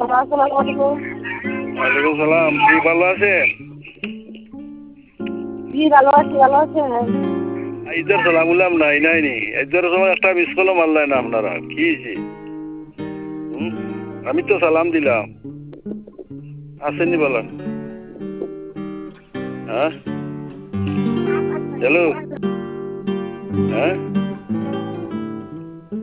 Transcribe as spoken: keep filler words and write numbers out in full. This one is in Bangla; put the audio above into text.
আসসালামু আলাইকুম। ওয়ালাইকুম সালাম। কি ভালো আছেন? জি ভালো আছি, ভালো আছেন? ইদার সালাম উলাম নাই নাই নি ইদার সময় একটা মিস কলও মারলেন না আপনারা, কি হয়েছে? হুম? আমি তো সালাম দিলাম, আসেননি বলেন। হ্যাঁ হ্যালো, হ্যাঁ